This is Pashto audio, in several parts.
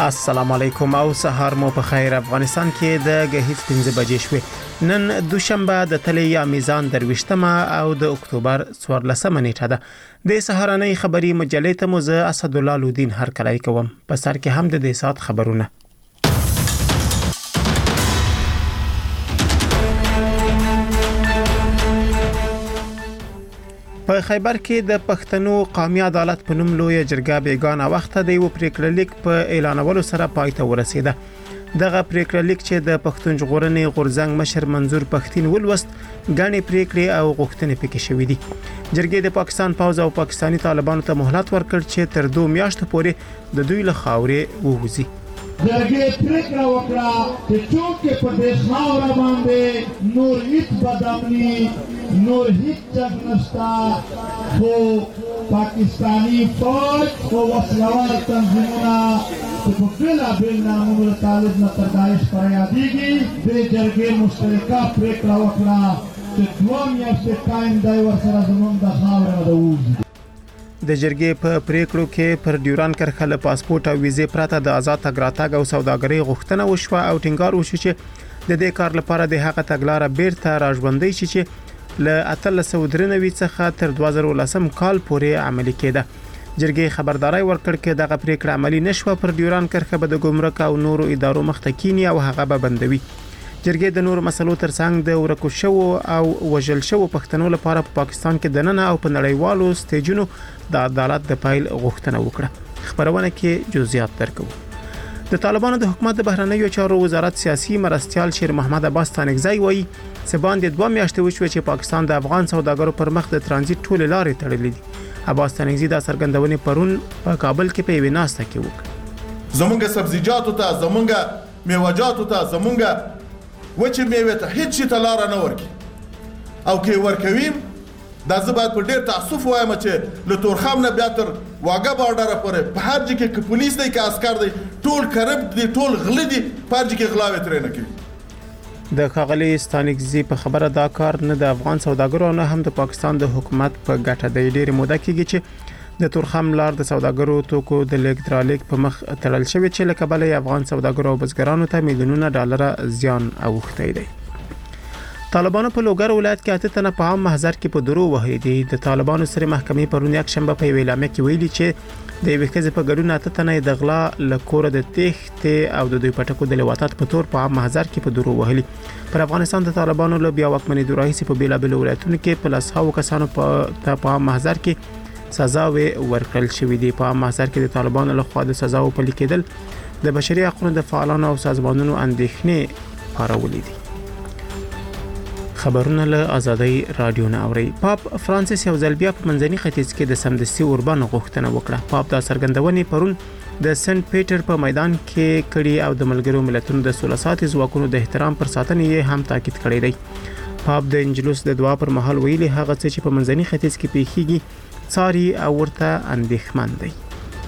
السلام علیکم او سهار مو په خیر. افغانستان کې د غهیځ 15 بجې شوې. نن دوشنبه د تلې یا میزان درويشتمه او د اکتوبر 14 نیټه ده. د سهارنۍ خبري مجلې ته مو زه اسد الله لودین هر کلای کوم. په سر کې هم د سات خبرونه. په خیبر کې د پښتنو قومي عدالت په نوم لوی جرګه بیګانه وخت د یو پریکړه لیک په اعلانولو سره پای ته ورسیده. دغه پریکړه لیک چې د پښتون ژغورنې غورځنګ مشر منظور پښتين ولوست غني پریکړې او غوښتنې پکې شوې دي. جرګې د پاکستان پوز او پاکستاني طالبانو ته مهلت ورکړ چې تر 2 میاشتو پورې د دوی له خاورې ووځي. جرګې پریکړه وکړه چې څوک په دې خاور باندې نور هیڅ بدامني نور هیڅ څه نشته خو پاکستانی فوج او وسلوال تنظیمونه چې په بېلابېل نامونو طالب نه تر داعش فریادېږي د جرګې مشترکه پریکړه وکړه چې 2 میاشتې ټایم دی ورسره زموږ د خاورې نه ووځي. د جرګې په پریکړو کې پر ډیوران کرښه له پاسپورت او ویزې پرته د آزاد تګ راتګ او سوداګرۍ غوښتنه وشوه او ټینګار وشو چې د دې کار لپاره د هغه تګلارې بیرته راژوندۍ شي چې له 1893 څخه تر 2010 کال پورې عملي کېده. جرګې خبرداري ورکړ چې دغه پریکړه عملي نشوه پر ډیوران کرښه به د ګمرک او نورو ادارو مختکینی او هغه به بندوي. جرګې د نور مسلو ترڅنګ د ورکو شو او وژل شو پښتنو لپاره په پاکستان کې د نن او په نړیوالو سټیجونو د عدالت د پایل غوښتنه وکړه. خبرونه کې جزئیات درکو. د طالبانو د حکومت د بهرنیو چارو وزارت سیاسي مرستيال شیر محمد عباس تانکزی وایي چې باندې 2 میاشتې وشوه چې پاکستان د افغان سوداګرو پر مخ د ترانزیت ټول لارې تړلې دي. عباس تانکزی د سرګندونې پرون په کابل کې په ویناسته کې وکړه. زمونږ سبزیجاتو ته زمونږ میوه‌جاتو ته زمونږ وچې میوه ته هیڅ شي ته لار نه ورکي او کې ورکویم دا زه باید په ډیر تاسف وایم چې له تورخم نه بیا تر واګه بارډر پورې په هر ځای کې پولیس دی کې عسكر دی ټول کرپټ دی ټول غلي دي په هر ځای کې غلاوي ترې نه کوي. د خاغلی ستانکزی په خبره دا کار نه د افغان سوداګرو نه هم د پاکستان د حکومت په ګټه دی. ډیر موده کېږي چې د تورخم لار د سوداګرو توکو د لیکټرالیک په مخ تړل شوی چې له کبله افغان سوداګرو او بزګرانو ته میلیونونه ډالر زیان اوښتی دی. طالبانو په لوګر ولایت کې 8 تنه په عام محضر کې په درو وهلي دي. د طالبانو سره محکمې پرون یک شنبه په اعلامیه کې ویلي چې د وکړې په ګډون 8 تنه د غلا لکور د تخته او د دوی پټکو د لواتات په تور په عام محضر کې په درو وهلي. پر افغانستان د طالبانو له بیا واکمنۍ دوراهي په بیلابل ولایتونو کې په لاسو کسانو په عام محضر کې سزاوي ورکړل شوې دي. په عام محضر کې د طالبانو له خوا د سزاو پلي کېدل د بشري حقوقو د فعالانو او سازمانونو اندېښنې پارولې دي. خبرونه له آزادۍ رادیو نه اوري. پاپ فرانسیس یو ځل بیا په منځني ختیځ کې د سمدستي اوربان غوښتنه وکړه. پاپ د سرګندونې پرون د سنت پیټر په میدان کې کړي او د ملګرو ملتونو د 16 ساعتي ځواکونو د احترام پر ساتنې یې هم تاکید کړی دی. پاپ د انجلوس د دعا پر مهال ویلي هغه څه چې په منځني ختیځ کې پیښیږي څاري او ورته اندېښمن دی.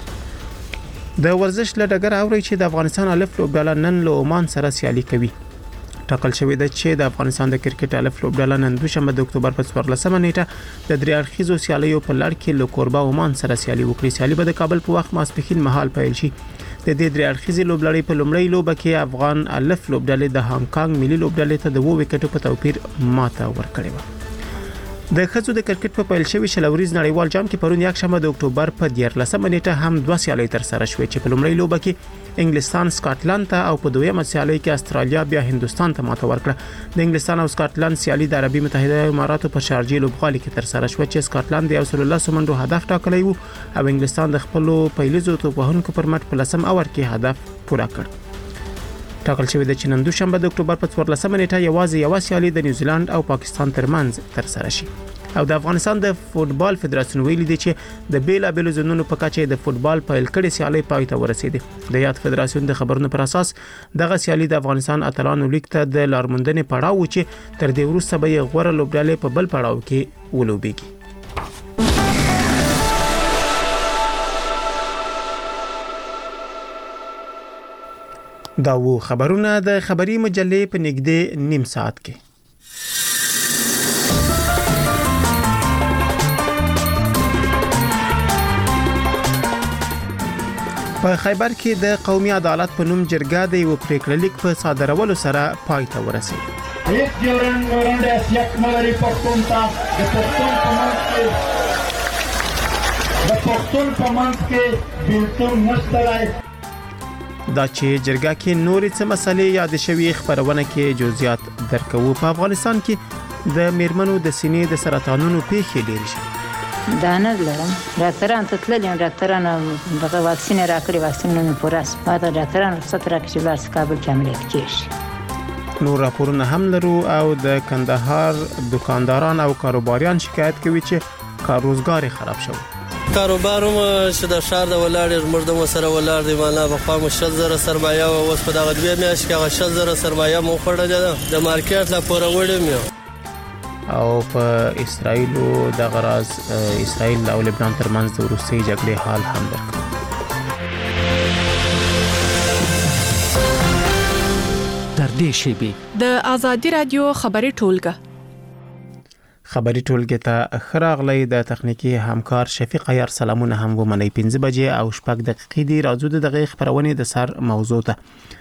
د ورزش له ډګر اوري چې د افغانستان الف لوبډله نن له عمان سره سیالي کوي. ټاکل شوی دی چې د افغانستان د کرکټ الف لوبډله نن دوشنبه د اکتوبر په 14 نیټه د درې اړخیزو سیالیو په لړ کې له کوربه عمان سره سیالي وکړي. سیالي به د کابل په وخت ماسپښین مهال پیل شي. د دې درې اړخیزې لوبلړۍ په لومړۍ لوبه کې افغان الف لوبډلې د هانګ کانګ ملي لوبډلې ته د 2 وکټو په توپیر ماته ورکړې و. د خځو د کرکټ په پیل شوی شلوريز نړیوال جام کې پرون یک شنبه د اکتوبر په 14 نیټه هم 2 سیالۍ تر سره شوې چې په لومړۍ لوبه کې انګلستان سکاټلند ته او په دویمه سیالۍ کې استرالیا بیا هندستان ته ماته ورکړه. د انګلستان او سکاټلند سیالي د عربي متحده اماراتو په شارجې لوبغالي کې تر سره شوه چې سکاټلند د 110 منډو هدف ټاکلی وو او انګلستان د خپل پیلیزو توپوهونکو پر مټ په لسم اور کې هدف پوره کړ. ټاکل شوی د نن دوشنبه د اکتوبر په 14 نیټه یوازې یو سیالي د نیوزیلند او پاکستان ترمنځ تر سره شي. او د افغانستان د فوتبال فدراسیون ویلي دی چې د بیلابل زونونو په کچه د فوتبال پیل کړي سیالي پای ته ورسېده. د یاد فدراسیون د خبرونو پر اساس دغه سیالي د افغانستان اتلانو لیګ ته د لارموندنې پړاو چې تر دې وروسته به یې غوړه لوبډلې په بل پړاو کې ولوبېږي. دا وو خبرونه د خبري مجلې په نږدې نیم ساعت کې. په خیبر کې د قومي عدالت په نوم جرګه د یو پریکړه لیک په صادرولو سره پای ته ورسېد. هیڅ ډیورنډ حیثیت نه لري پښتون ته. د پښتون په منځ کې بیلتون نشته دی. دا چې جرګه کې نورې څه مسلې یاد شوي خبرونه کې جزئیات درکوو. په افغانستان کې د میرمنو د سینې د سرطانونو پیښې ډېرې شوي. دا نه لرم ډاکټران ته تللي ډاکټران دغه واکسین راکړي واکسین نه پوره سپاده ډاکټران رخصت راکړي چې لاس کابل کې عملیات کیږي. نور راپورونه هم لرو او د کندهار دکانداران او کاروباریان شکایت کوي چې کار روزګار خراب شوی. کاروبارم چې د شهر د ولاړ مرده مو سره ولاړ دی معنا په خوا مو 60,000 سرمایه او اوس په دغه دوه میاشت کې 60,000 سرمایه مو خړل د مارکیټ لا پوره وړم او په اسرائیل د غراز اسرائیل او لبنان ترمنځ د روسي جګړې حال هم درکړ. تر دې شیبې د آزادي رادیو خبري ټولګه ته خراغلی د تخنیکی همکار شفیق عیار سلامونه هم ومني. 15 بجې او 6 دقیقې دی. راځو د دغه خبرونه د سر موضوع ته.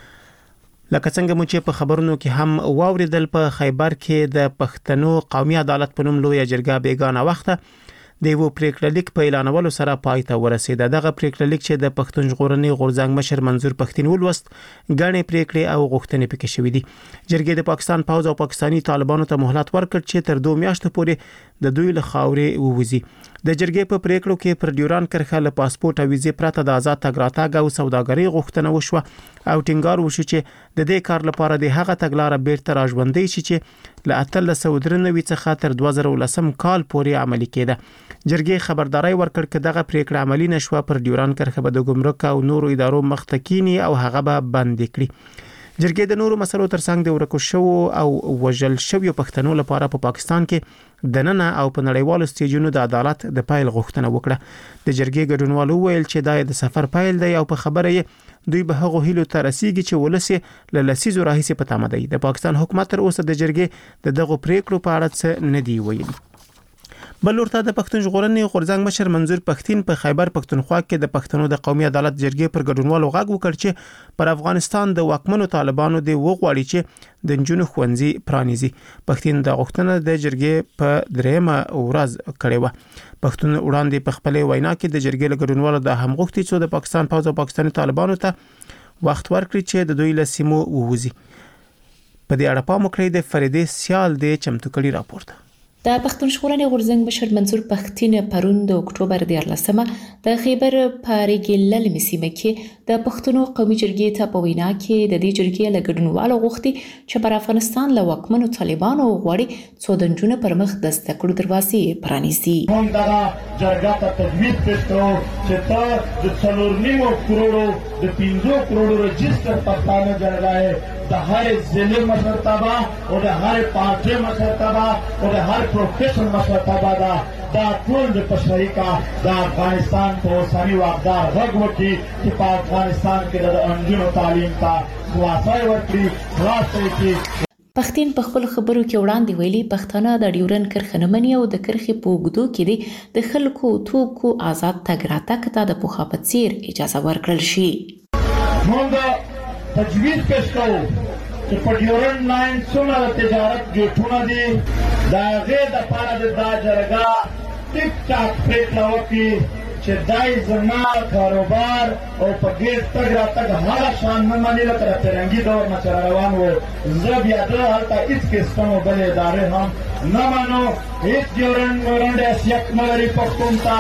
لکه څنګه مو چې په خبرونو کې هم واوریدل، په خیبر کې د پښتنو قومي عدالت په نوم لویه جرګه بیگانه وخته د یو پریکړه لیک په اعلانولو سره پای ته ورسېده. دغه پریکړه لیک چې د پښتون ژغورنې غورځنګ مشر منظور پښتين ولوست، غاڼې پریکړې او غوښتنې پکې شوې دي. جرګې د پاکستان پوځ او پاکستاني طالبانو ته مهلت ورکړ چې تر 2 میاشتو پورې د دوی له خاورې ووځي. د جرګې په پریکړو کې پر ډیوران کرښه له پاسپورت او ویزې پرته د آزاد تګ راتګ او سوداګرۍ غوښتنه وشوه او ټینګار وشو چې د دې کار لپاره د هغه تګلارې بیرته راژوندۍ شي چې له 1893 څخه تر 2010 کال پورې عملي کېده. جرګې خبرداري ورکړ چې دغه پریکړه عملی نشوه پر ډیوران کرښه به د ګمرک او نورو ادارو مختکینی او هغه به بند کړي. جرګې د نورو مسلو ترڅنګ د ورکو شو او وجل شویو پښتنو لپاره په پاکستان کې د ننه او په نړیوالو سټیجونو د عدالت د پایل غوښتنه وکړه. د جرګې ګډونوالو ویل چې دا د سفر پایل دی او په خبره یې دوی به هغه هیلو ته رسیږي چې ولسی له لسیزو راهیسې په تمه دی. د پاکستان حکومت تر اوسه د جرګې د دغه پریکړو په اړه څه نه دی ویلي. بل ورته د پښتون ژغورنې غورځنګ مشر منظور پښتين په خیبر پښتونخوا کې د پښتنو د قومي عدالت جرګې پر ګډونوالو غږ وکړ چې پر افغانستان د واکمنو طالبانو د وغواړي چې د جنونو خوندزي پرانیزي. پښتين د غوښتنه د جرګې په درېمه ورځ کړې و. پښتون وړاندې په خپل وینا کې د جرګې له ګډونوالو د هم غوښتي چې د پاکستان پوځ او پاکستاني طالبانو ته وخت ورکړي چې د دوی له سیمو ووځي. په دې اړه پام وکړئ د فریدې سیال د چمتو کړي راپورته. د پښتون ژغورنې غورځنګ مشر منظور پښتين پرون د اکتوبر 14مه د خیبر پاریګل لمسیمه کې د پښتنو قومي جرګې ته په وینا کې د دې جرګې له ګډونوالو غوښتي چې پر افغانستان له واکمنو طالبانو غواړي څو دنجونه پر مخ د ستکړو دروازې پرانیزي. موږ دا جرګه ته تجویز وکړو چې ته د 4.5 کروڑو د 15 کروڑو رجستر پښتانه جرګه د هر ضلع مشرتابه او د هر پارټي مشرتابه او د هر پروفیشن مشرتابه دا ټول د پښتریکا د افغانستان په اوسنی واقدار غږ وکړي چې په افغانستان کې د انجونو تعلیم ته خلاصي ورکړي. پښتين په خپل خبرو کې وړاندې ویلي پښتانه د ډیورن کرښه نه مني او د کرښې په اوږدو کې د خلکو توکو آزاد تګ راتګ ته د پوښا په څیر اجازه ورکړل شي. موږ تجویز کوو چې په ډیورن لاین څومره تجارت ګټونه دي دا غي د پاره د جرګه ټیک ټاک پریکړه وکړي چې دای زما کاروبار او په ګیټ تګ راتګ هر شان نه مني لکه ترنګي دور نه روان و. زه بیا د هلته هیڅ قسم بل ادارې هم نه مانو. هیڅ ډیورن حیثیت نه لري پښتون ته.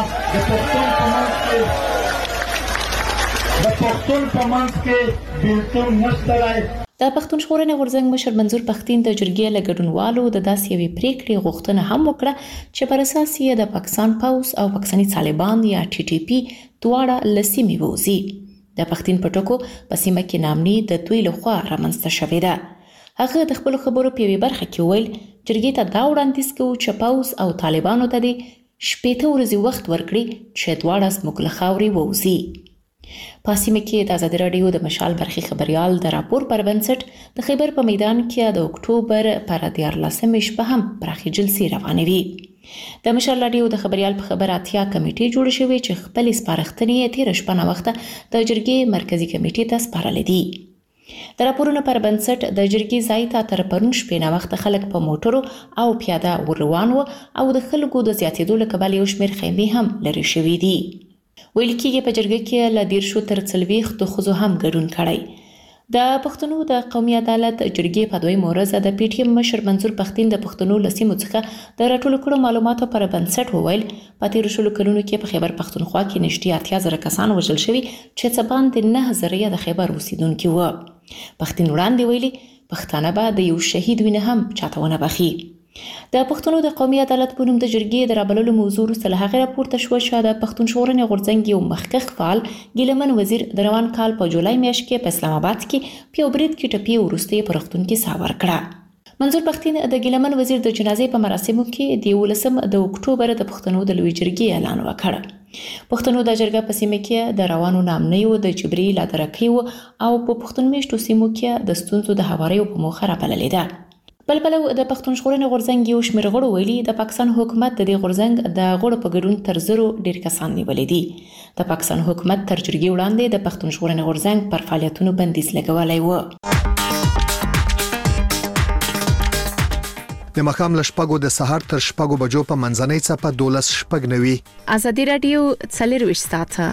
د پښتون په منځ کې بیلتون نشته دی. د پښتون ژغورنې غورځنګ مشر منظور پښتين د جرګې له ګډونوالو د داسې یوې پریکړې غوښتنه هم وکړه چې پر اساس یې د پاکستان پوځ او پاکستاني طالبان یا TTP دواړه له سیمې ووځي. د پښتين په ټکو په سیمه کې نامني د دوی لخوا رامنځته شوې ده. هغه د خپل خبرو په یوې برخه کې ویل جرګې ته دا وړاندیز کوي چې پوځ او طالبانو ته د 8 ورځې وخت ورکړي چې دواړه زموږ له خاورې ووځي. په سیمه کې د آزادي رادیو د مشال برخي خبريال د راپور پر بنسټ د خیبر په میدان کې د اکتوبر پر 14مه شپه هم پراخي جلسې روانې وي. د مشر رادیو د خبريال په خبر اتیا کمیټې جوړ شوې چې خپل سپارښتنې تیر شپه نه وخته د جرګې مرکزی کمیټې ته سپارلې دي. د راپورونو پر بنسټ د جرګې ځای ته تر پرون شپې نه وخته خلک په موټرو او پیاده ور روان و او د خلکو د زیاتېدو له کبله یو شمېر خیمې هم لرې شوې دي. ویل کېږي په جرګه کې له 10 تر 40 ښځو هم ګډون کړی. د پښتنو د قومي عدالت جرګې په دویمه ورځ د پی ټی ایم مشر منظور پښتین د پښتنو له سیمو څخه د راټولو کړو معلوماتو پر بنسټ وویل په تیرو شلو کلونو کې په خیبر پښتونخوا کې نږدې 80,000 کسان وژل شوي چې څه باندې 9,000 د خیبر اوسیدونکي وو. پښتین وړاندې ویلي پښتانه به د یو شهید وینه هم چاته ونه بخي. د پښتنو د قومي عدالت په نوم د جرګې د رابللو موضوع وروسته له هغې راپورته شوه چې د پښتون ژغورنې غورځنګ یو مخکښ فعال ګیلمن وزیر د روان کال په جولای میاشت کې په اسلام آباد کې په یو برید کې ټپي وروسته یې په روغتون کې ساه ورکړه. منظور پښتین د ګیلمن وزیر د جنازې په مراسمو کې د 19 د اکتوبر د پښتنو د لوی جرګې اعلان وکړ. پښتنو د جرګه په سیمه کې د روانو نامنیو د جبري لادرکیو او په پښتون میشتو سیمو کې د ستونزو د هواریو په موخه راپللې ده. بلبلو د پښتون ژغورنې غورځنګ یو شمېر غړو ویلي د پاکستان حکومت د دې غورځنګ د غړو په ګډون تر 0 ډیر کسان نیولې دي. د پاکستان حکومت تر جرګې وړاندې د پښتون ژغورنې غورځنګ پر فعالیتونو بندیز لګولی و. د مخام لشپګو د سحر تر شپګو بجو په منځنۍ څپه 12:90 ازادي رادیو 24 ساعته.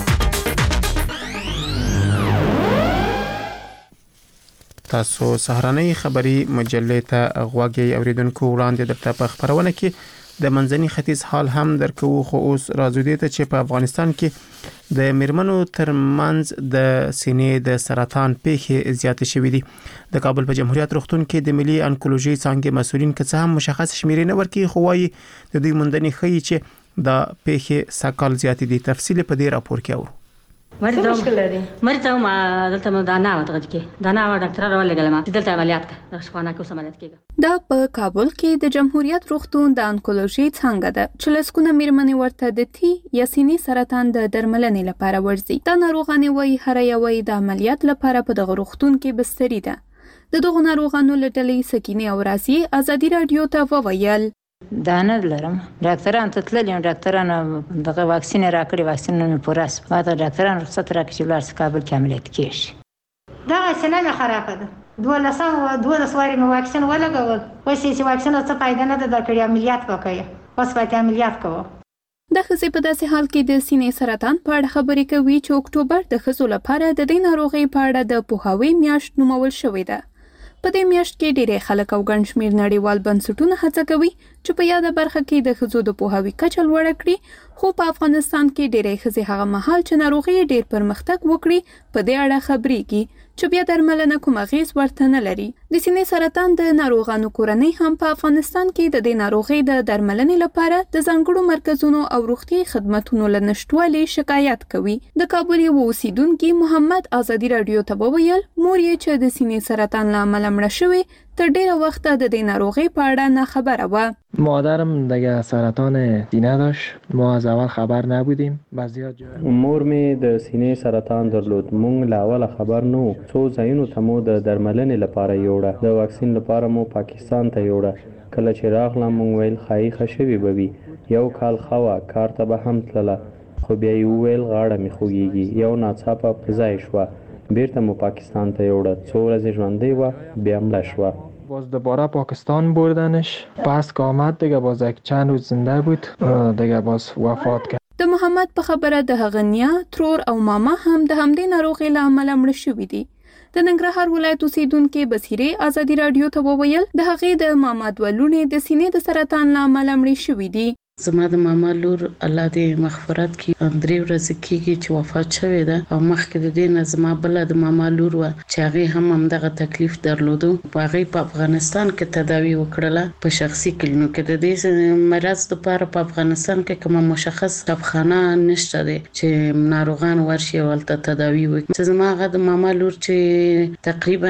تاسو سهارنۍ خبری مجلې ته غوږی اوریدونکو وړاندې درته په خبرونه کې د منځني ختیځ حال هم درکو. خو اوس راځو دې ته چې په افغانستان کې د میرمنو ترمنځ د سینې د سرطان پیښې زیاتې شوې دي. د کابل په جمهوریت روغتون کې د ملي انکولوژي څانګې مسولین که څه هم مشخص شمیرې نه ورکړي خو وايي د دوی موندنې ښیي چې دا پیښې سکهال زیاتې دي. تفصیل په دې راپور کې اورو. مرته ما دلته مو دانا وتغد کې دانا ډاکټر راولګل ما دلته عملیات کړ د شپانه کې عملیات کېږي. دا په کابل کې د جمهوریت روغتون د انکولوژي څنګه ده چې لسکونه میرمنې ورته د تی یا سینې سرطان د درملنې لپاره ورځي. دا ناروغانې وایي هر یوې د عملیات لپاره په دغه روغتون کې بستري ده. د دغه ناروغانو له ډلې سکینه او راسي ازادي رادیو ته وویل دانه لرم ډاکټران ته تللم ډاکټران دغه واکسین راکړي واکسین نه پوراس بعد ډاکټران رخصت راکړي چې ولر کابل کې عملیات کیږي. دا سینه مې خراب ده 12 واري مې واکسین ولګول اوس چې واکسین څه فائدہ نه ده د کړي عملیات وکړي اوس باید عملیات کوو. د خزې په داسې حال کې د سینې سرطان په اړه خبرې کوي چې اکتوبر د خزو لپاره د دې ناروغي په اړه د پوهاوي میاشت نومول شوې ده. په دې میاشت کې ډېری خلک او ګڼ شمېر نړیوال بنسټونه هڅه کوي چې په یاده برخه کې د ښځو د پوهاوي کچه لوړه کړي. خو په افغانستان کې ډېری ښځې هغه مهال چې ناروغي ډېر پرمختګ وکړي په دې اړه خبرېږي چې بیا درملنه کوم اغېز ورته نه لري. د سینې سرطان د ناروغانو کورنۍ هم په افغانستان کې د دې ناروغۍ د درملنې لپاره د ځانګړو مرکزونو او روغتیايي خدماتونو له نشټوالي شکایت کوي. د کابل یو اوسیدونکي محمد ازادي رادیو ته وویل مور یې چې د سینې سرطان له امله مړه شوې تر ډیره وخت د دې ناروغۍ په اړه نه خبره و. مادرم دیگه سرطان سینه داشت ما از اول خبر نبودیم بعضیات مور می د سینې سرطان درلود مونږ لا اول خبر نو څو ځایونو ته مو د درملنې لپاره یوړه د واکسین لپاره مو پاکستان ته یوړه کله چې راغلم مونږ ویل خای خشوي بوي یو کال خوا کار ته به هم تلله خو بیا یو ویل غاړه می خوږیږي یو ناڅاپه فضای شو بیرته مو پاکستان ته یوړه څو ورځې ژوندۍ و بیا مړه شو. باز دوباره پاکستان بردنش پس که آمد دیگه باز یک چند روز زنده بود دیگه باز وفات کرد. د محمد په خبره د هغه نیا ترور او ماما هم د همدې ناروغۍ له امله مړه شوي دي. د ننګرهار ولایت اوسیدونکي بصیرې ازادي رادیو ته وویل د هغې د ماما دوه لوڼې د سینې د سرطان له امله مړې شوي دي. زما د ماما لور الله دې مغفرت کړي 3 ورځې کېږي چې وفات شوې ده او مخکې د دې نه زما بله د ماما لور وه چې هغې هم همدغه تکلیف درلودو هغې په افغانستان کې تداوي وکړله په شخصي کلینیک کې. د دې مرض لپاره په افغانستان کې کومه مشخص دواخانه نشته دی چې ناروغان ورشي او هلته تداوي وکړي. زما هغه د ماما لور چې تقریبا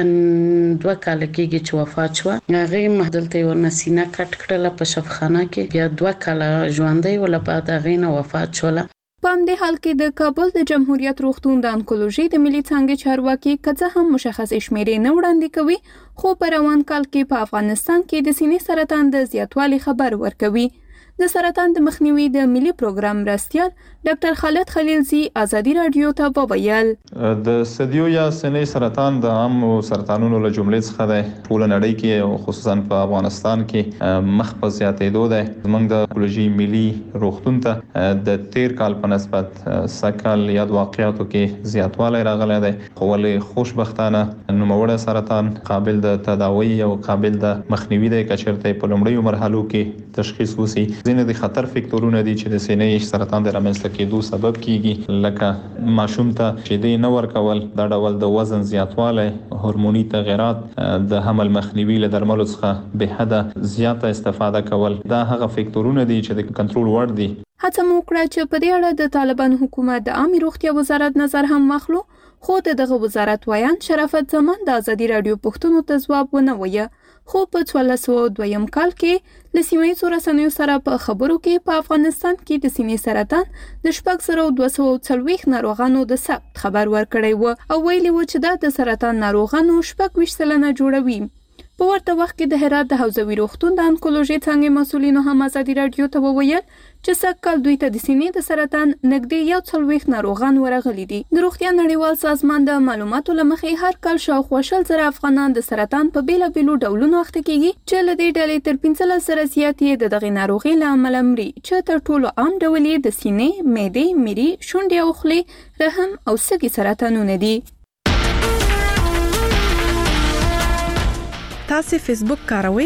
2 کاله کېږي چې وفات شوه هغې دلته یې ورنه سینه کټ کړله په شفخانه کې بیا 2 کاله ژوندۍ ولا بعد غینه وفات شوله. په همدې حال کې د کابل د جمهوریت روغتون د انکولوژي د ملي څانګې چارواکي کڅه هم مشخص شمیرې نه وړاندې کوي خو په روان کال کې په افغانستان کې د سینې سرطان د زیاتوالي خبر ورکوي. د سرطان د مخنیوي د ملي پروګرام مرستیال ډاکټر خالد خلیلزی ازادي رادیو ته وویل د ثدیو یا سینې سرطان د عام سرطانونو له جملې څخه دی. ټول نړۍ کې خصوصا په افغانستان کې مخ په زیاتېدو دی. زموږ د اکولوژي ملي روغتون ته د تیر کال په نسبت سکل یا د واقعیاتو کې زیاتوالی راغلی دی. خو ولې خوشبختانه نوموړی سرطان قابل د تداوی او قابل د مخنیوي دی که چېرته په لومړیو مرحلو کې تشخیص وسی. ځینې د خطر فکتورونه دي چې د سینې سرطان د رامنځته کېدو سبب کیږي، لکه ماشوم ته شیدې نه ورکول، دا ډول د وزن زیاتوالی، هورموني تغیرات، د حمل مخنیوي له درملو څخه به حده زیاته استفاده کول، دا هغه فکتورونه دي چې د کنټرول وړ دي. هڅه مو وکړه چې په دې اړه د طالبان حکومت د عامه روغتیا وزارت نظر هم واخلو، خو دغه وزارت وایان شرافت زمان د ازادي رادیو پښتون ته ځواب ونه وایي. خو په 1402 کال کې له سیمه‌ییزو رسنیو سره په خبرو کې په افغانستان کې د سینې سرطان د 4240 ناروغانو د ثبت خبر ورکړی و او ویلي و چې دا د سرطان ناروغانو 24% جوړوي. په ورته وخت کې د هرات د حوزوي روغتون د انکولوژي څنګه مسؤلینو هم ازادي رادیو ته وویل چې سکهال دوی ته د سینې د سرطان نږدې 40 ناروغان ورغلي دي. د روغتیا نړیوال سازمان د معلوماتو لمخې هر کال شاوخوا 100,000 افغانان د سرطان په بیلابیلو ډولونو اخته کیږي چې له دې ډلې تر 15 زیات یې دغه ناروغي له امله مري، چې تر ټولو عام ډول یې د سینې، معدې، مری، شونډې او خولې، رحم او سږي سرطانونه دي. تاسو فیسبوک کاروئ؟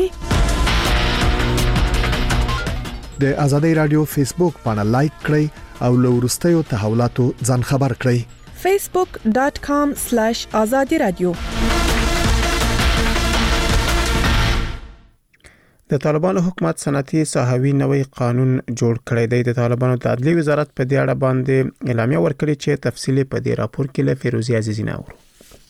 د ازادي رادیو فیسبوک باندې لایک کړئ او له وروستیو تحولاتو ځان خبر کړئ. facebook.com/azadi radio. د طالبانو حکومت صنعتي صحوي نوې قانون جوړ کړی دی. د طالبانو د عدلي وزارت په دې اړه باندې اعلامیه ورکړې چې تفصیلی په دې راپور کې له فیروزي عزیزی نه اورو.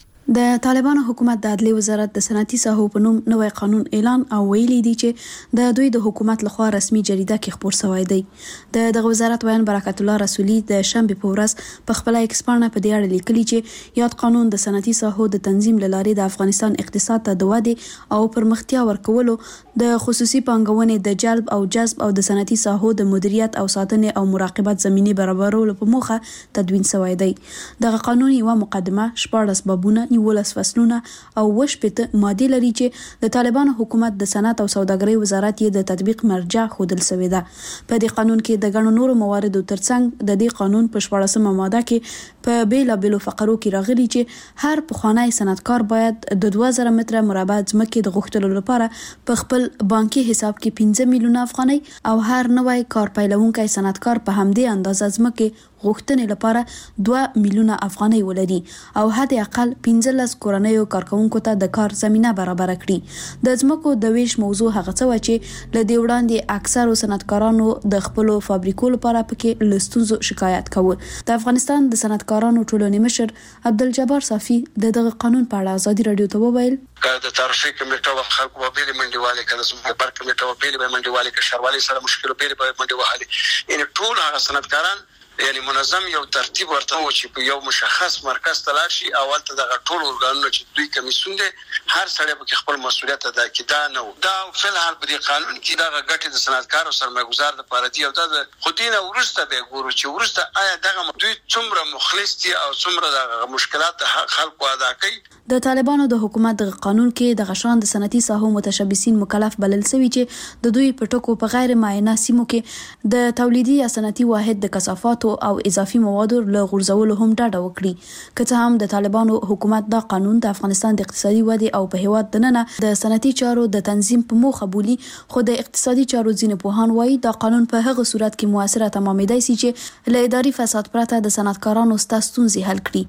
د طالبانو حکومت د عدلي وزارت د صنعتي ساحو په نوم نوې قانون اعلان او ویلي دي چې د دوی د حکومت لخوا رسمي جریده کې خبر شوی دی. دغه وزارت وایي برکت الله رسولي د شنبه په ورځ په خپل ایکس باندې په دې اړه لیکلي چې یاد قانون د صنعتي ساحو د تنظیم لارې د افغانستان اقتصاد ته د ودې او پرمختیا ورکولو، د خصوصي پانګونې د جلب او جذب او د صنعتي ساحو د مدیریت او ساتنې او مراقبت زمینه برابرولو په موخه تدوین شوی دی. دغه قانون یو مقدمه، 14 بابونه، 19 فصلونه او 18 ماده لري چې د طالبانو حکومت د صنعت او سوداګرۍ وزارت یې د تطبیق مرجع خودل شوی ده. په دې قانون کې د غنو نورو مواردو ترڅنګ د دې قانون په 14مه ماده کې په بیلابیلو فقرو کې راغلي چې هر پخوانی صنعتکار باید د 2000 متره مربع ځمکې د غوښتلو لپاره په خپل بانکي حساب کې 15 میلیونه افغانۍ او هر نوی کار پیلونکی صنعتکار په همدې اندازه ځمکې غوښتنې لپاره 2 میلیونه افغانۍ ولري او حد اقل 15 کورنیو کارکونکو ته د کار زمينه برابر کړي. د ځمکو د ویش موضوع هغه څه و چې ل دې وړاندې اکثرو صنعتکارانو د خپل فابریکو لپاره پکې لستونزو شکایت کوي. د افغانستان د صنعتکارانو ټولنې مشر عبدالجبار صافي دغه قانون په اړه ازادي رادیو ته وویل د تعرفي کمیټه او خلکو په بیل منډیواله کې د زموږ پر کمیټه او بیل منډیواله کې شروالي سره مشکل بیل منډیواله ان ټول هغه صنعتکاران یعنی منظم یو ترتیب ورته و چې په یو مشخص مرکز تلاش شي. اول ته دغه ټول ارګانونه چې دوی کمیسیون دي هر سړی په خپل مسولیت ادا کړي. دا نو دا فلحال په دې قانون کې دغه ګټه د صنعتکار او سرمایه‌ګزار د پاره دی او دا خودینه ورسته به ګورو چې ورسته آیا دغه دوی څومره مخلص دي او څومره د مشکلات خلکو ادا کوي. د طالبانو د حکومت د قانون کې د غشان د صنعتي ساحو متشبثین مکلف بلل شوی چې د دوی په ټکو په غیر معینه سیمو کې د تولیدي یا صنعتي واحد د کثافات او اضافي موادو له غورځولو هم ډاډه وکړي. که څه هم د طالبانو حکومت دا قانون د افغانستان د اقتصادي ودې او په هیواد دننه د صنعتي چارو د تنظیم په موخه بولي، خو د اقتصادي چارو ځینې پوهان وایي دا قانون په هغه صورت کې موثره تمامېدای شي چې له اداري فساد پرته د صنعتکارانو ستونزې حل کړي.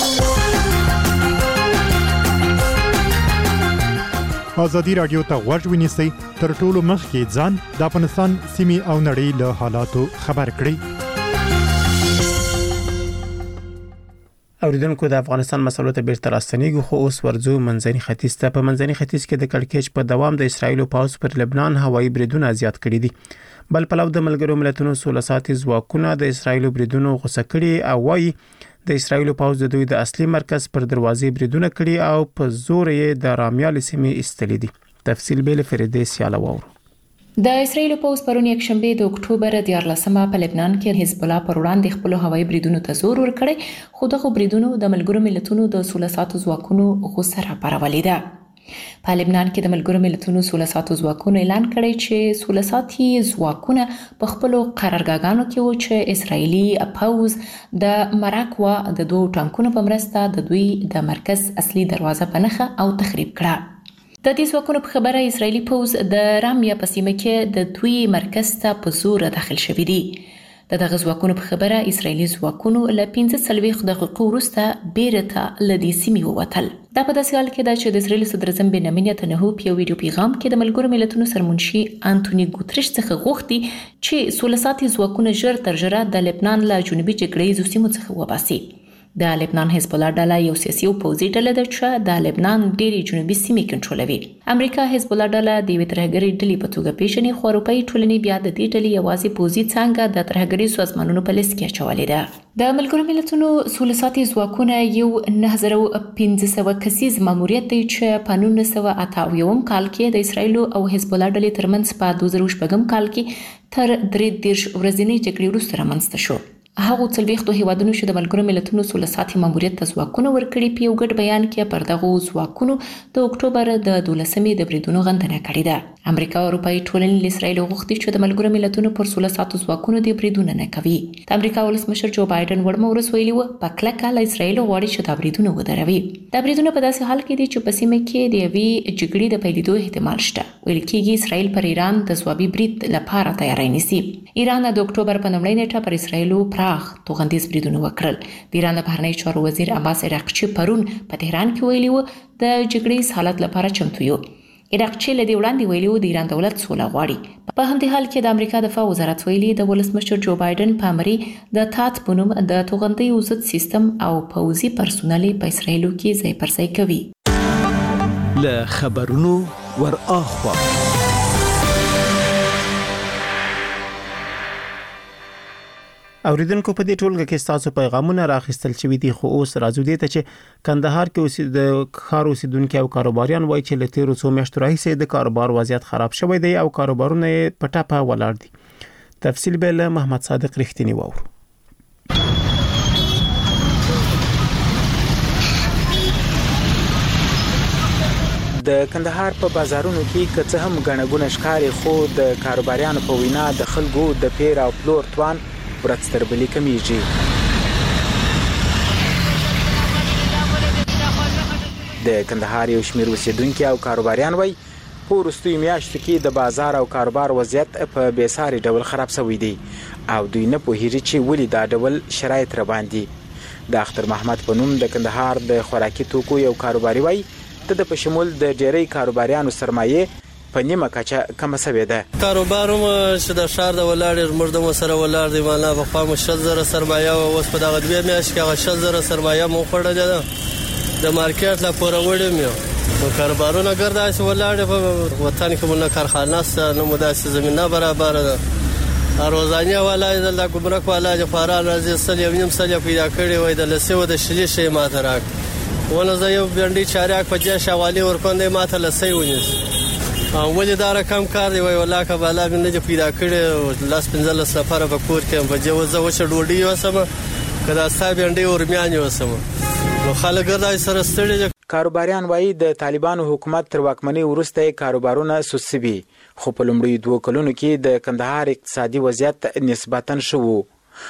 ازادي رادیو ته غوږ ونیسئ، تر ټولو مخکې ځان د افغانستان سیمې او نړۍ له حالاتو خبر کړئ. اوریدونکو د افغانستان مسلو ته بیرته راستنیږو، خو اوس ورځو منځني ختیځ ته. په منځني ختیځ کې د کړکېچ په دوام د اسرایل پوځ پر لبنان هوایي بریدونه زیات کړي دي. بل پلو د ملګرو ملتونو 16 ساعتي ځواکونه د اسرایل بریدونو غوسه کړي او وايي د اسرایل پوځ د دوی د اصلي مرکز پر دروازې بریدونه کړي او په زور یې د رامیال سیمې ایستلې دي. تفصیل به له فریدې سیاله وورو. د اسرایل پوز پرون یک شنبه د اکتوبر 14 په لبنان کې حزب الله پر وړاندې خپل هوایي بریدونو ته زور ورکړی، خو دغه بریدونو د ملګرو ملتونو د 16 ساعتو ځواکونو غوسه راپارولې ده. په لبنان کې د ملګرو ملتونو 16 ساعتو ځواکونو اعلان کړی چې 16 ساعتي ځواکونه په خپل قرارګاهانو کې و چې اسرایلی پوز د مراکوا د دوه ټانکونو په مرسته د دوی د مرکز اصلي دروازه په نښه او تخریب کړه. د دې ځواکونو په خبره اسرایلی پوز د رامیا په سیمه کې د دوی مرکز ته په زور داخل شوی دی. د دغه ځواکونو په خبره اسرایلی ځواکونو له 15 دقیقو وروسته بیرته له دې سیمې ووتل. دا په داسې حال کې ده چې د اسرایل صدر اعظم بنیامین نتنیاهو په یو ویډیو پیغام کې د ملګرو ملتونو سرمنشي انټونی ګوتریش څخه غوښتي چې 16 ساعتي ځواکونه ژر تر ژره د لبنان له جنوبي جګړیزو سیمو څخه وباسي. د لبنان حزب الله ډله یو سیاسي او پوځي ډله ده چې د لبنان ډېری جنوبي سیمې کنټرولوي. امریکا حزب الله ډله د یوې ترهګرۍ ډلې په توګه پیژني، خو اروپایي ټولنې بیا د دې ډلې یوازې پوځي څانګه د ترهګرۍ سازمانونو په لیست کې اچولې ده. د ملګرو ملتونو 16 ساعتي ځواکونه یو 9500 کسیز ماموریت دی چې په 1988 کال کې د اسرایل او حزب الله ډلې ترمنځ په 2014 کال کې تر 3 ورځنۍ جګړې وروسته رامنځته شو. هغه څلويختو هیوادونو چې د ملګرو ملتونو 16 ساعتي ماموریت ته ځواکونه ورکړي په یو ګډ بیان کې پر دغه ځواکونو د اکتوبر د 12مې د بریدونو غندنه کړې ده. امریکا او اروپایي ټولنې له اسرایل غوښتي چې د ملګرو ملتونو پر 16 ساعتو ځواکونو د بریدونه نه کوي. د امریکا ولسمشر جو بایدن وړمه ورځ ویلي و په کلکه له اسرایل غواړي چې دا بریدونه ودروي. دا بریدونه په داسې حال کې دي چې په سیمه کې د یوې جګړې د پیلېدو احتمال شته. ویل کېږي اسرایل پر ایران د ځوابي برید لپاره تیاری نیسي. ایران د اکتوبر په 9 نیټه پر اسرایل پراخ توغندیز بریدونه وکړل. د ایران د بهرنی چارو وزیر عباس عراقچي پرون په تهران کې ویلي و د جګړې حالت لپاره چمتو یو. عراقچي له دې وړاندې ویلي و د ایران دولت سوله غواړي. په همدې حال کې د امریکا دفاع وزارت ویلي د ولسمشر جو بایدن په امر د تات په نوم د توغندیو ضد سیستم او پوځي پرسونل په اسرایل کې ځای پر ځای کوي. له خبرونو ور اخوا اوریدونکو په دې ټولګه کې تاسو پیغامونه راخستل شوي دي، خو اوس راځو دې ته چې کندهار کې د ښار اوسیدونکو او کاروباریان وایي چې له تیرو څو میاشتو راهیسې د کاروبار وضعیت خراب شوی دی او کاروبارونه یې په ټاپه ولاړ دي. تفصیل به له محمد صادق رښتینی واورو. د کندهار په بازارونو کې که څه هم ګڼه ښکاري، خو د کاروباریانو په وینا د خلکو د پیر او پلور توان ورځ تر بلې کمیږي. د کندهار یو شمېر اوسیدونکي او کاروباریان وایي په وروستیو میاشتو کې د بازار او کاروبار وضعیت په بېساري ډول خراب شوی دی او دوی نه پوهیږي چې ولې دا ډول شرایط را باندې. د اختر محمد په نوم د کندهار د خوراکي توکو یو کاروباري وایي د په شمول د ډېری کاروباریانو سرمایه په نیمه کچه کم شوې ده. کاروباروم چې د شهر د ولاړ مرده مو سره ولاړ دی، مالا په خوا مشل زره سرمایه او اوس په دغه دوه میاشت کې هغه شل زره سرمایه مو خړل ده د مارکیټ لا پوره وړم یو. نو کاروبارونه ګرځي ولاړ په وطن کې مونږه کارخانه سره نو مداسه زمينه برابر ده. روزانه ولای د ګمرک ولای فارال راځي سل یو نیم سل پیدا کړی وای د لسه و د شلی شی ماته راک ونه زه یو بنډي چارياک په جې شوالي ورکوندې ماته لسه ونیس ولې دا رقم کار دی وای والله کبالا باندې پیدا کړی لاس 15 سفر په کور کې په جوزه وشه ډوډۍ وسمه کدا صاحب انډي ورمیانه وسمه نو خلک راځي سره ستړي. کاروباریان وایي د طالبانو حکومت تر واکمنۍ وروسته کاروبارونه سوسوي، خو په لومړیو 2 کلونو کې د کندهار اقتصادي وضعیت نسبتاً ښه و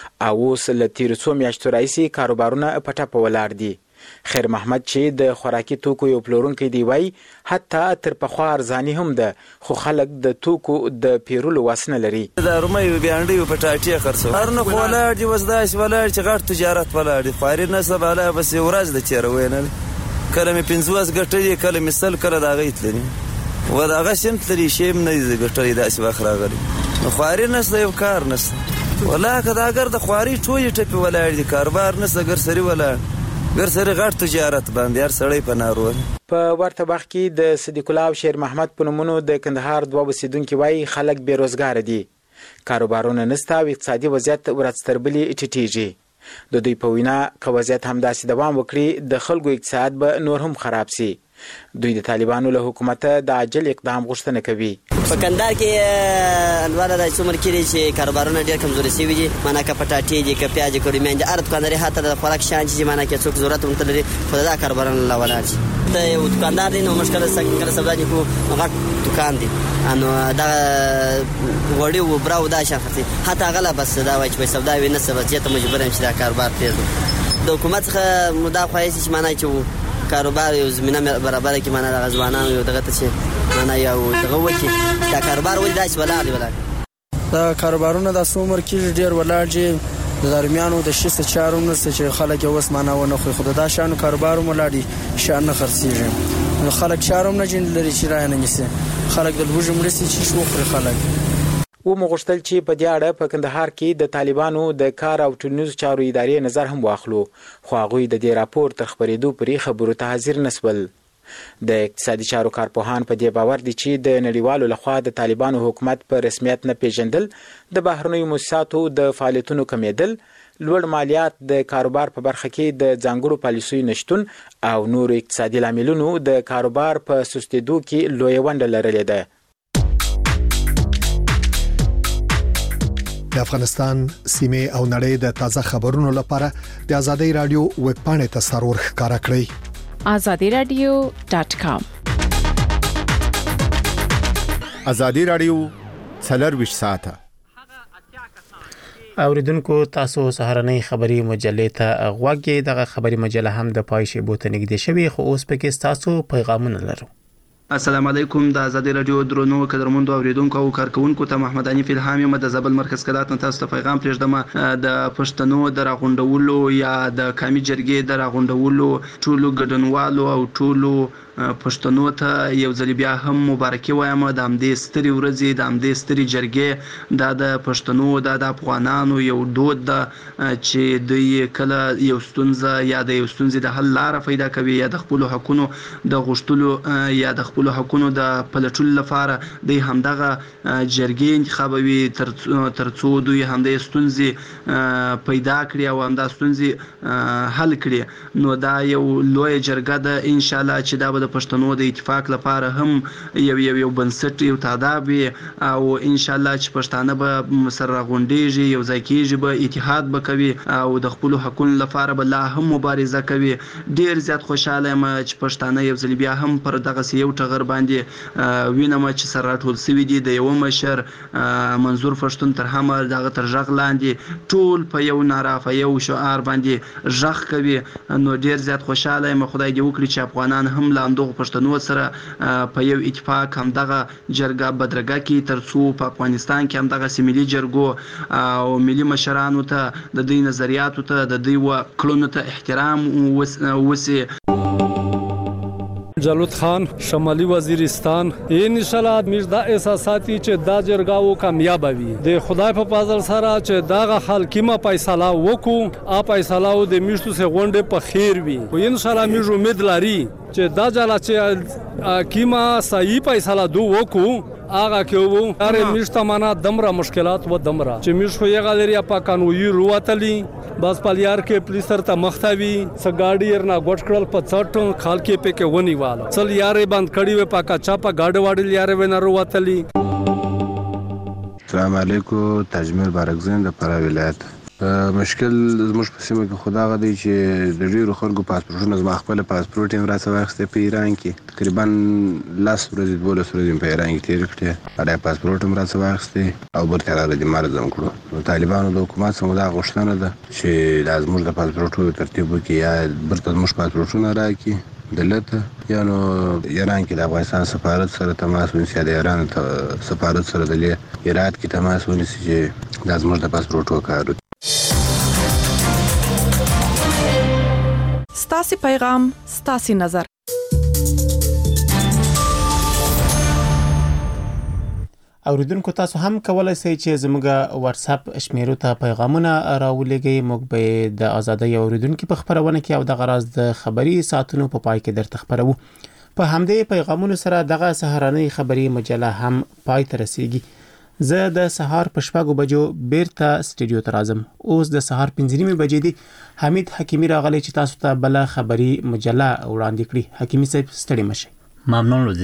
او اوس له تیرو څو میاشتو راهیسې کاروبارونه په ټاپه ولاړ دي. خیر محمد چې د خوراکي توکو یو پلورونکی دی وایي حتی تر پخوا ارزاني هم ده، خو خلک د توکو د پیرولو وس نه لري. د رومي بیانډي په ټاټي خرڅو هرنه ولاړ دي وسداش ولاړ چې غټ تجارت ولاړ دي خاري نه سباله بس ورځ د چیروي نه کله می 15 ګټلې کله مثال کله دا غیت لري و دا غشم تلري شی نه ګټلې داسې واخ راغلي نو خاري نه یو کار نه ولا کدا اگر د خواري ټوي ټپي ولاړ دي کاروبار نه سګر سری ولاړ ګر سره غټ تجارت باندې هر سړی په نارو. په ورته وخت کې د صدیق الله او شیر محمد په نومونو د کندهار دوه اوسیدونکي وایي خلک بیروزګار دي، کاروبارونه نشته او اقتصادي وضعیت ورځ تر بلې ټیټیږي. د دوی په وینا که وضعیت همداسې دوام وکړي د خلکو اقتصاد به نور هم خراب شي. دوی د طالبانو له حکومت د عاجل اقدام غوښتنه کوي. په کندهار کې انوار د څومره کې چې کاروبارونه ډېر کمزوري شوي دي معنا که پټاټي دي که پیاز کړي مې د ارت کانداري هاته د خوراک شان چې معنا کې څوک ضرورت هم لري خو دا کاروبارونه لا ولاړ شي ته یو دکاندار دی نو مشکل څنګه سبا دي کو غټ دکان دی انو دا وړي و براو دا شخصي حتی غلا بس دا وای چې سودا وي نه سبا چې ته مجبور یم چې دا کاروبار پرېږدم د حکومت څخه مدافع هیڅ چې معنا چې کاروبار یو زمينه برابر کې معنا د غزوانانو یو دغه څه معنا یو دغه وکی دا کاروبار ولې داس ولاړ دا کاروبارونه د عمر کې ډیر ولاړ دي د درمیانو د شیسه چارونو چې خلک اوس معنا ونه خو خدای دا شانو کاروبار ملاړي شان نه خرڅيږي نو خلک چارم نه جن لري چې راي نه نیسي خلک د هجوم لري چې شو خوري خلک و مغشتل چې په دې اړه په کندهار کې د طالبانو د کار او ټولنیزو چارو ادارې نظر هم واخلو خو هغه د دې راپور تر خبرېدو پرې خبرو ته حاضر نسول د اقتصادي چارو کارپوهان په دې باور دي چې د نړیوالو لخوا د طالبانو حکومت په رسمیت نه پیژندل د بهرنیو مؤسساتو د فعالیتونو کمیدل لوړ مالیات د کاروبار په برخه کې د ځانګړو پالیسیو نشټون او نور اقتصادي لاملونو د کاروبار په سستېدو کې لوی ونډه لرلې ده د افغانستان سیمه او نړۍ د تازه خبرونو لپاره د ازادي رادیو ویب پاڼې ته سرور ښکارا کړئ azadiradio.com ازادي رادیو 24 ساعته اوریدونکو تاسو سهارنۍ خبري مجلې ته غوږی دغه خبري مجله هم د پایښې بوته نږدې شوی خو اوس پکې تاسو پیغامونه لرو السلام علیکم د ازادي رادیو درنو قدرمنو اوریدونکو او کارکونکو ته محمد انیف الهامي د زبل مرکز کلات تاسو ته پیغام پرېږدم د پښتنو د راغونډولو یا د کامی جرګې د راغونډولو ټولو ګډونوالو او ټولو پښتنو ته یو ځل بیا هم مبارکي وایم د امدې ستري ورځې د امدې ستري جرګې د پښتنو د افغانانو یو دود د چې دوی کله یو ستونزه یا د یو ستونزې د حل لار پیدا کوي یا د خپل حقونو د غشتلو یا د خپل حقونو د پلټلو لپاره د همدغه جرګې انتخابوي ترڅو دوی همدې ستونزې پیدا کړي او همدا ستونزې حل کړي نو دا یو لوی جرګه ده ان شاء الله چې دا به د پښتنو د اتفاق لپاره هم یو بنسټ یو تاداب او ان شاء الله چې پښتانه به سره غونډېږي یو ځای کېږي به اتحاد به کوي او د خپل حقوقو لپاره به لا هم مبارزه کوي ډیر زیات خوشاله یم چې پښتانه یو ځل بیا هم پر دغه یو ټغر باندې وینم چې سره ټول سوي دي د یو مشر منظور پښتون تر همه دغه تر ژغ لاندې ټول په یو ناره په یو شعار باندې ژغ کوي نو ډیر زیات خوشاله یم خدای دې وکړي چې افغانان هم لاندغه پښتنو سره په یو اتفاق همدغه جرګه بدرګه کې ترڅو په افغانستان کې همدغه سیملي جرګو او ملي مشرانو ته د دوی نظریاتو ته د دوی وکړونو ته احترام وسی جلوت خان شمالي وزیرستان ان شاء الله موږ دا احساساتي چې دا جرګاو کامیاب وي د خدای په فضل سره چې داغه حکیمه فیصله وکړو ا فیصله د میشتو سه غونډه په خیر وي او ان شاء الله موږ امید لري چې دا ځل چې کیما صحیح فیصله دو وکړو آغا کېو اره میشته معنا دمره مشکلات و دمره چې میش خو یې غالریا پاکانوي رواتلی بس پالیار کې پلیسر ته مختوي سګاډي ارنا ګټ کړل په څټ خال کې په کې ونی والا چل یارې بند کړي و پاکا چاپا گاډ واډل یارې و نه رواتلی السلام علیکم تجمیل بارکزین د فرا ولایت مشکل زموږ په سیمه کې خدا غدي چې د ډیرو خلکو پاسپورټونه زما خپل پاسپورټ هم راځي واخسته په ایران کې تقریبا لاس ورځې 12 ورځې په ایران کې تیر کړې اړه پاسپورټ هم راځي واخسته او برته راځي مرزم کړو نو طالبانو د حکومت څخه دا غوښتنه ده چې لازم د پاسپورټو ترتیب وکړي یا برته زموږ پاسپورټونه راکړي دلته یا نو ایران کې د افغانستان سفارت سره تماس ونیسي د ایران سفارت سره د ایران کې تماس ونیسي چې لازم د پاسپورټو کار ستاسي پیغام ستاسي نظر اوریدونکو تاسو هم کولای شئ چې زموږ واتس اپ شمیرو ته پیغامونه راولېږئ موږ به د ازادۍ اوریدونکو په خبرونه کې او د غراز د خبري ساعتونو په پای کې درته خبرو په همدې پیغامونو سره دغه سهارنۍ خبري مجله هم پای ته رسیږي زه د سهار په 6 بجو بیرته سټډیو ته راځم اوس د سهار 5 بجې دي حمید حکیمی راغلی چې تاسو ته بل خبري مجله وړاندې کړي حکیمی صاحب ستړي مشه ممنون